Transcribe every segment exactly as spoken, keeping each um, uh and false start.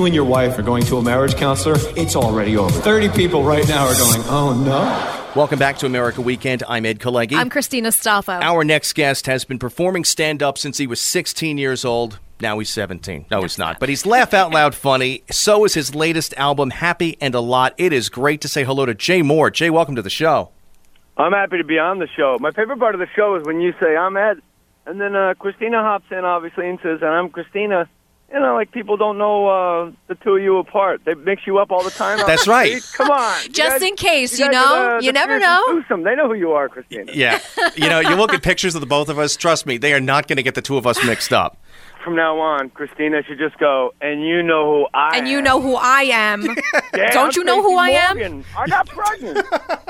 you and your wife are going to a marriage counselor, it's already over. thirty people right now are going, oh no. Welcome back to America Weekend. I'm Ed Kalegi. I'm Christina Staffo. Our next guest has been performing stand-up since he was sixteen years old. Now he's seventeen. No, he's not. But he's laugh-out-loud funny. So is his latest album, Happy and a Lot. It is great to say hello to Jay Mohr. Jay, welcome to the show. I'm happy to be on the show. My favorite part of the show is when you say, I'm Ed, and then uh, Christina hops in, obviously, and says, and I'm Christina. You know, like people don't know uh, the two of you apart. They mix you up all the time. That's right. Come on. Just guys, in case, you, you know? know? The, you the never Fierce know. and Twosome. They know who you are, Christina. Yeah. You know, you look at pictures of the both of us. Trust me, they are not going to get the two of us mixed up. From now on, Christina should just go, and you know who I am. And you know who I am. Yeah, Don't I'm you know who I am? Morgan. I got pregnant.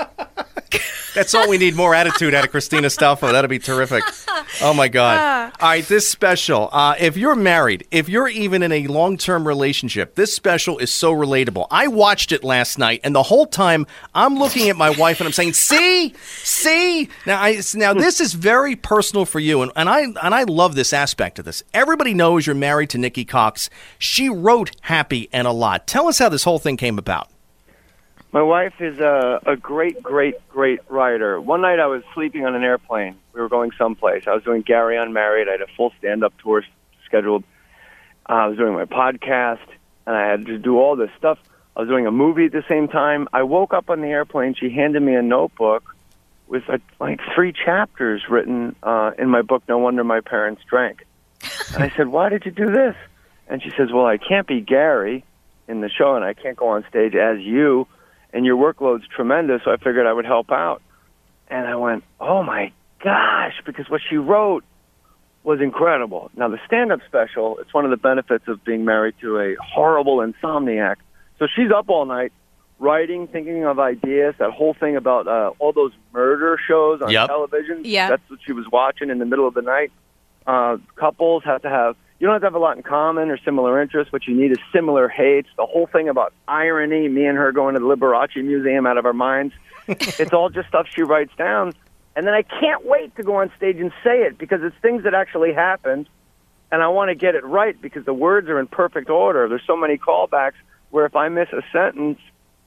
That's all we need, more attitude out of Christina Staffo. That'll be terrific. Oh, my God. Uh. All right, this special, uh, if you're married, if you're even in a long-term relationship, this special is so relatable. I watched it last night, and the whole time I'm looking at my wife and I'm saying, see, see? Now, I, now this is very personal for you, and, and, I, and I love this aspect of this. Everybody knows you're married to Nikki Cox. She wrote Happy and a Lot. Tell us how this whole thing came about. My wife is a, a great, great, great writer. One night I was sleeping on an airplane. We were going someplace. I was doing Gary Unmarried. I had a full stand-up tour scheduled. Uh, I was doing my podcast, and I had to do all this stuff. I was doing a movie at the same time. I woke up on the airplane. She handed me a notebook with uh, like three chapters written uh, in my book, No Wonder My Parents Drank. And I said, why did you do this? And she says, well, I can't be Gary in the show, and I can't go on stage as you. And your workload's tremendous, so I figured I would help out. And I went, oh, my gosh, because what she wrote was incredible. Now, the stand-up special, it's one of the benefits of being married to a horrible insomniac. So she's up all night writing, thinking of ideas, that whole thing about uh, all those murder shows on Yep. television. Yeah. That's what she was watching in the middle of the night. Uh, couples have to have, you don't have to have a lot in common or similar interests. What you need is similar hates. The whole thing about irony, me and her going to the Liberace Museum out of our minds, it's all just stuff she writes down. And then I can't wait to go on stage and say it because it's things that actually happened, and I want to get it right because the words are in perfect order. There's so many callbacks where if I miss a sentence,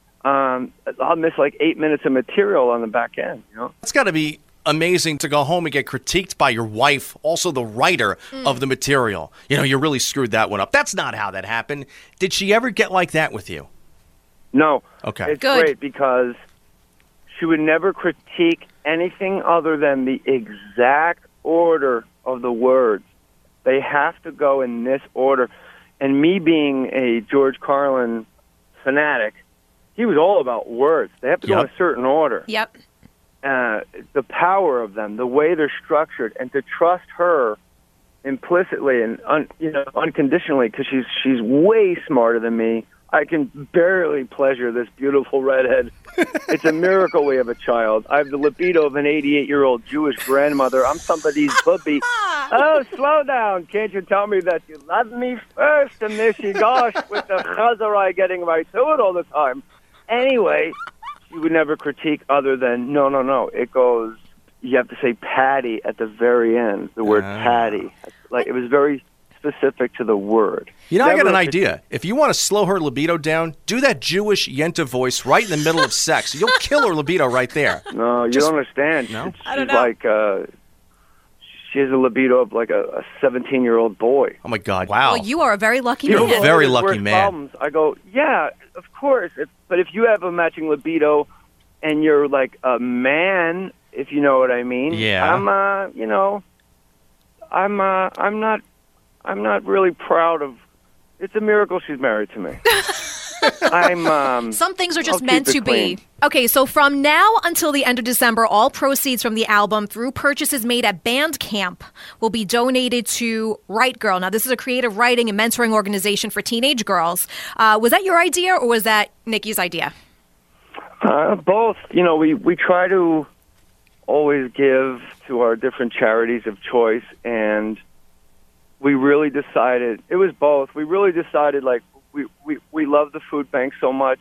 um, I'll miss like eight minutes of material on the back end. You know, It's got to be amazing to go home and get critiqued by your wife, also the writer mm. of the material. You know, you really screwed that one up. That's not how that happened. Did she ever get like that with you? No. Okay. It's Good. great because she would never critique anything other than the exact order of the words. They have to go in this order. And me being a George Carlin fanatic, he was all about words. They have to Yep. go in a certain order. Yep. Uh, the power of them, the way they're structured, and to trust her implicitly and un, you know unconditionally because she's she's way smarter than me. I can barely pleasure this beautiful redhead. It's a miracle we have a child. I have the libido of an eighty-eight-year-old Jewish grandmother. I'm somebody's bubby. Oh, slow down. Can't you tell me that you love me first? And there she goes with the chazarai getting right to it all the time. Anyway, she would never critique other than, no, no, no. It goes, you have to say Patty at the very end, the word Ah. Patty. Like, it was very specific to the word. You know, I got Never an a idea. If you want to slow her libido down, do that Jewish Yenta voice right in the middle of sex. You'll kill her libido right there. No, you Just- don't understand. No? She's I don't know. like, uh, she has a libido of like a seventeen-year-old boy. Oh, my God. Wow. Well, you are a very lucky People man. go, Very "Oh, there's lucky worse man." Problems. I go, yeah, of course. If, but if you have a matching libido and you're like a man, if you know what I mean, Yeah. I'm, uh, you know, I'm, uh, I'm not, I'm not really proud of. It's a miracle she's married to me. I'm. Um, Some things are just I'll meant keep to it clean. be. Okay, so from now until the end of December, all proceeds from the album through purchases made at Bandcamp will be donated to Right Girl. Now, this is a creative writing and mentoring organization for teenage girls. Uh, was that your idea or was that Nikki's idea? Uh, both. You know, we, we try to always give to our different charities of choice, and we really decided, it was both. We really decided, like, we, we, we love the food bank so much,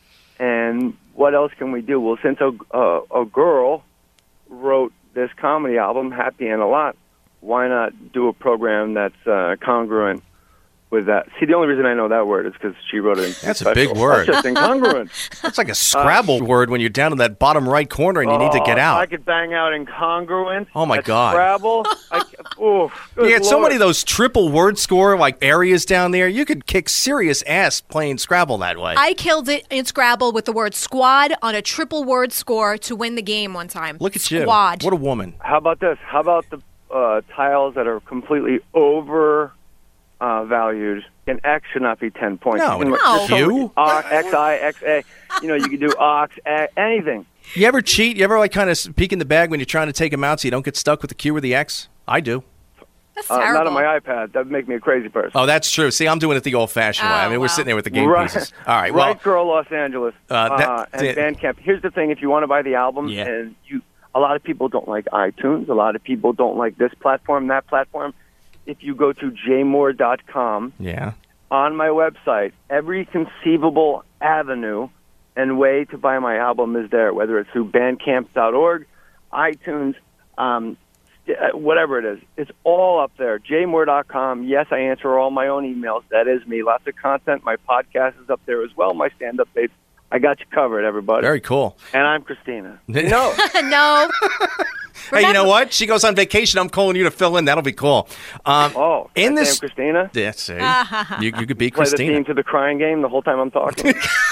and what else can we do? Well, since a, a, a girl wrote this comedy album, Happy and a Lot, why not do a program that's uh, congruent with that. See, the only reason I know that word is because she wrote it in That's a special. big word. That's just incongruent. That's like a Scrabble word when you're down in that bottom right corner and you need to get Oh, out. I could bang out incongruent. Oh, my at God. Scrabble. I, ooh, You get so Lord. many of those triple word score like areas down there. You could kick serious ass playing Scrabble that way. I killed it in Scrabble with the word squad on a triple word score to win the game one time. Look at you. Squad. What a woman. How about this? How about the uh, tiles that are completely over uh, valued? An X should not be ten points. No, You can- no. there's so many- You? Ox, X, I, X, A. You know, you can do ox, a, anything. You ever cheat? You ever like kind of peek in the bag when you're trying to take them out so you don't get stuck with the Q or the X? I do. That's Uh, terrible. not on my iPad. That would make me a crazy person. Oh, that's true. See, I'm doing it the old-fashioned way. I Oh, mean, we're wow. sitting there with the game right. pieces. All right, well, Right Girl Los Angeles Uh, that- uh, and that- Bandcamp. Here's the thing: if you want to buy the album, Yeah. and you, a lot of people don't like iTunes. A lot of people don't like this platform, that platform. If you go to j moore dot com yeah. on my website, every conceivable avenue and way to buy my album is there. Whether it's through bandcamp dot org, iTunes, um, st- whatever it is, it's all up there. j moore dot com. Yes, I answer all my own emails. That is me. Lots of content. My podcast is up there as well. My stand-up dates. I got you covered, everybody. Very cool. And I'm Christina. No. no. Hey, you know what? She goes on vacation. I'm calling you to fill in. That'll be cool. Um, Oh, in I this, am Christina. yeah, see, you, you could be Play the Christina. theme to the crying game the whole time I'm talking.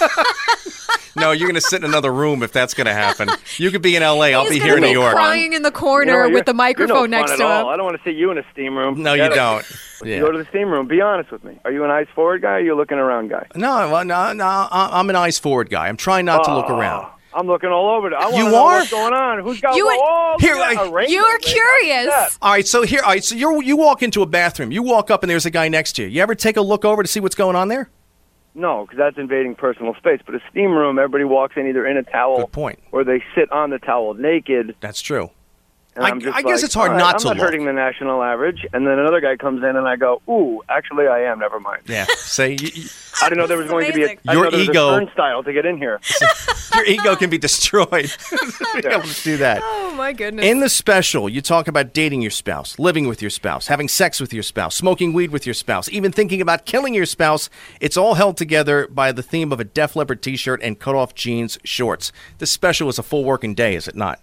No, you're going to sit in another room if that's going to happen. You could be in L A. I'll He's be gonna here in be New York. crying in the You know, corner you're- with the you're microphone no fun next at to all. him. I don't want to see you in a steam room. No, you Forget it. don't. You Yeah. go to the steam room. Be honest with me. Are you an eyes forward guy or are you a looking around guy? No, well, no, no. I- I'm an eyes forward guy. I'm trying not to look Oh, around. I'm looking all over. it. I want You to know are? what's going on. Who's got You- oh, Here, look at I- a rainbow, You're man. curious. That's that. All right, so here, all right, so you you walk into a bathroom. You walk up and there's a guy next to you. You ever take a look over to see what's going on there? No, because that's invading personal space. But a steam room, everybody walks in either in a towel Good point. or they sit on the towel naked. That's true. And I- I'm just I guess like, it's hard all right, not I'm to not look. hurting the national average. And then another guy comes in and I go, ooh, actually I am. Never mind. Yeah. Say you, you- I didn't know there was This is going to be a, amazing. I didn't Your know there was ego- a turnstile to get in here. your ego can be destroyed. Be able to do that. Oh, my goodness. In the special, you talk about dating your spouse, living with your spouse, having sex with your spouse, smoking weed with your spouse, even thinking about killing your spouse. It's all held together by the theme of a Def Leppard t-shirt and cut-off jeans shorts. This special is a full working day, is it not?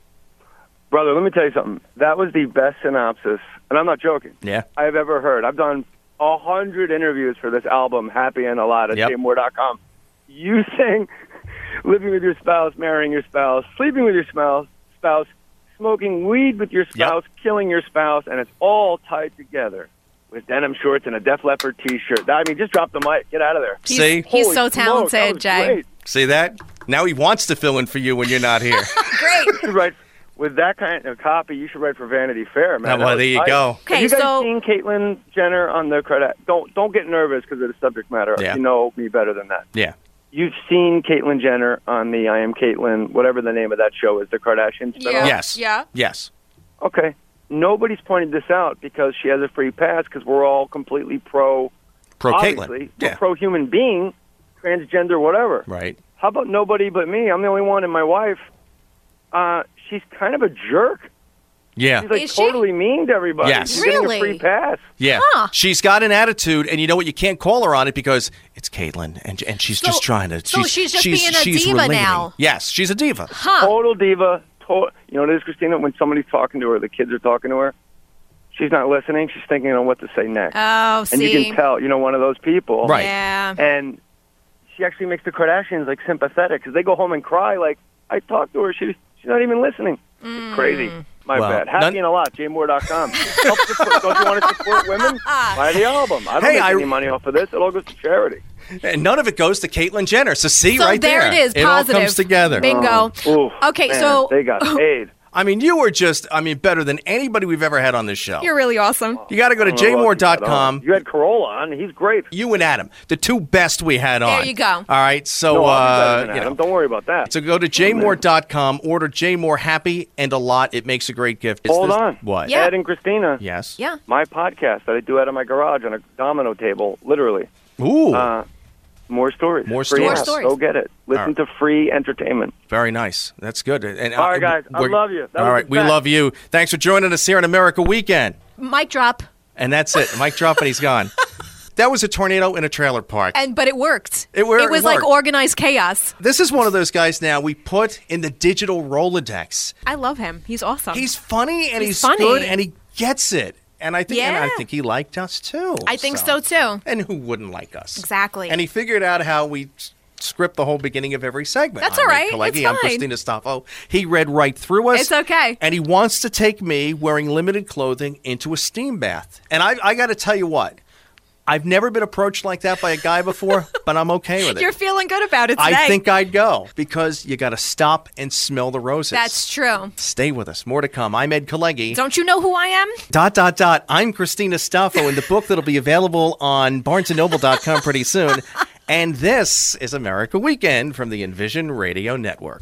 Brother, let me tell you something. That was the best synopsis, and I'm not joking, Yeah. I've ever heard. I've done a hundred interviews for this album, Happy and a Lot, at Yep. j moore dot com. You sing living with your spouse, marrying your spouse, sleeping with your spouse, spouse, smoking weed with your spouse, killing your spouse, and it's all tied together with denim shorts and a Def Leppard T-shirt. I mean, just drop the mic. Get out of there. He's, See? he's Holy so smokes, that talented, was Jay. great. See that? Now he wants to fill in for you when you're not here. Great. You should write with that kind of copy. You should write for Vanity Fair, man. Oh, well, That was there you tight. go. Okay, Have you guys so seen Caitlyn Jenner on the credit? Don't don't get nervous because of the subject matter. Yeah. You know me better than that. Yeah. You've seen Caitlyn Jenner on the I Am Caitlyn, whatever the name of that show is, the Kardashians. spinoff? Yeah. Yes. Yeah. Yes. Okay. Nobody's pointed this out because she has a free pass because we're all completely pro. Pro obviously, Caitlyn. we're Yeah. pro human being, transgender, whatever. Right. How about nobody but me? I'm the only one, and my wife. Uh, she's kind of a jerk. Yeah. She's like Is she? totally mean to everybody. Yes. She's getting Really? a free pass. Yeah. Huh. She's got an attitude, and you know what? You can't call her on it because it's Caitlyn, and and she's So- just trying to. so she's just being a she's diva relating. now. Yes, she's a diva. Huh. Total diva. To- you know what it is, Christina? When somebody's talking to her, the kids are talking to her, she's not listening. She's thinking on what to say next. Oh, and see. you can tell, you know, one of those people. Right. Yeah. And she actually makes the Kardashians, like, sympathetic because they go home and cry like, I talked to her. She, she's not even listening. Mm. It's crazy. My Well, bad. Happy none- and a lot, j moore dot com. Help support, don't you want to support women? Buy the album. I don't Hey, make I- any money off of this. It all goes to charity. And none of it goes to Caitlyn Jenner. So see So right there there. it is, It all positive. comes together. Bingo. Ooh, Okay, man, so- they got paid. I mean, you were just, I mean, better than anybody we've ever had on this show. You're really awesome. You got to go to I don't know j moore what you dot got com. on. You had Corolla on. He's great. You and Adam, the two best we had on. There you go. All right, so No, I'll be uh, better than you Adam. know, Don't worry about that. so go to j moore dot com, order J Moore Happy and a Lot. It makes a great gift. It's Hold this- on. What? Yeah. Ed and Christina. Yes. Yeah. My podcast that I do out of my garage on a domino table, literally. Ooh. Uh, more stories. More Free stories. app. More stories. Go get it. Listen All right. to free entertainment. Very nice. That's good. And All right, uh, guys. I we're- love you. That all was right, the we best. love you. Thanks for joining us here on America Weekend. Mic drop. And that's it. Mic drop and he's gone. That was a tornado in a trailer park. And but it worked. It wor- It was it like worked. organized chaos. This is one of those guys now we put in the digital Rolodex. I love him. He's awesome. He's funny and he's, He's funny. good and he gets it. And I think and I Yeah. think he liked us too. I think so, too. And who wouldn't like us? Exactly. And he figured out how we s- script the whole beginning of every segment. That's I'm all Ed right. Pileggi, It's I'm fine. Christina Staffo. He read right through us. It's okay. And he wants to take me wearing limited clothing into a steam bath. And I, I got to tell you what. I've never been approached like that by a guy before, but I'm okay with it. You're feeling good about it today. I think I'd go because you got to stop and smell the roses. That's true. Stay with us. More to come. I'm Ed Pileggi. Don't you know who I am? Dot, dot, dot. I'm Christina Staffo in the book that'll be available on barnes and noble dot com pretty soon. And this is America Weekend from the Envision Radio Network.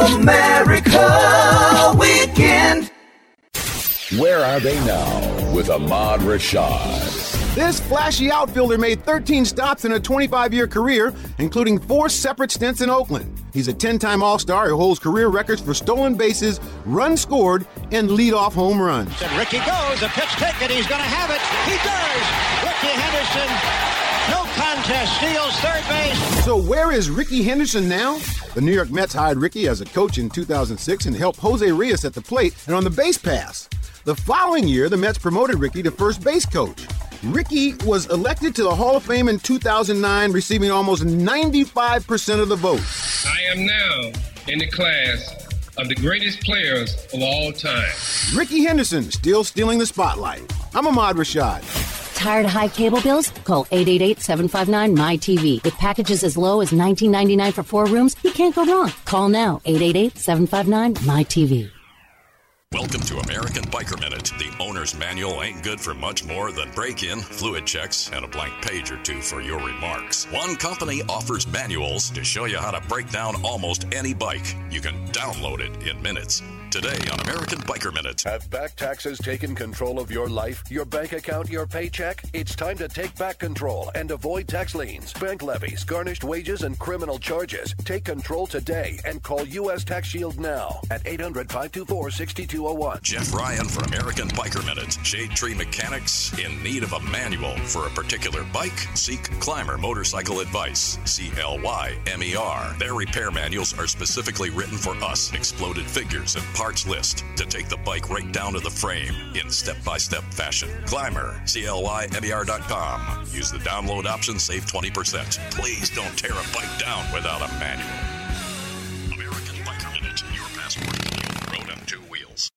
America Weekend. Where are they now with Ahmad Rashad? This flashy outfielder made thirteen stops in a twenty-five-year career, including four separate stints in Oakland. He's a ten-time All-Star who holds career records for stolen bases, runs scored, and leadoff home runs. And Ricky goes, a pitch ticket, he's going to have it. He does. Ricky Henderson, no contest, steals third base. So where is Ricky Henderson now? The New York Mets hired Ricky as a coach in two thousand six and helped Jose Rios at the plate and on the base pass. The following year, the Mets promoted Ricky to first base coach. Ricky was elected to the Hall of Fame in two thousand nine, receiving almost ninety-five percent of the vote. I am now in the class of the greatest players of all time. Ricky Henderson still stealing the spotlight. I'm Ahmad Rashad. Tired of high cable bills? Call eight eight eight, seven five nine, M Y T V. With packages as low as nineteen ninety-nine for four rooms, you can't go wrong. Call now, eight eight eight, seven five nine, M Y T V. Welcome to American Biker Minute. The owner's manual ain't good for much more than break-in, fluid checks, and a blank page or two for your remarks. One company offers manuals to show you how to break down almost any bike. You can download it in minutes. Today on American Biker Minute. Have back taxes taken control of your life, your bank account, your paycheck? It's time to take back control and avoid tax liens, bank levies, garnished wages, and criminal charges. Take control today and call U S Tax Shield now at eight hundred, five two four, six two zero one. Jeff Ryan for American Biker Minute. Shade Tree Mechanics in need of a manual for a particular bike? Seek Clymer Motorcycle Advice. C L Y M E R. Their repair manuals are specifically written for us. Exploded figures and parts list to take the bike right down to the frame in step-by-step fashion. Clymer, C L Y M E R dot com. Use the download option, save twenty percent. Please don't tear a bike down without a manual.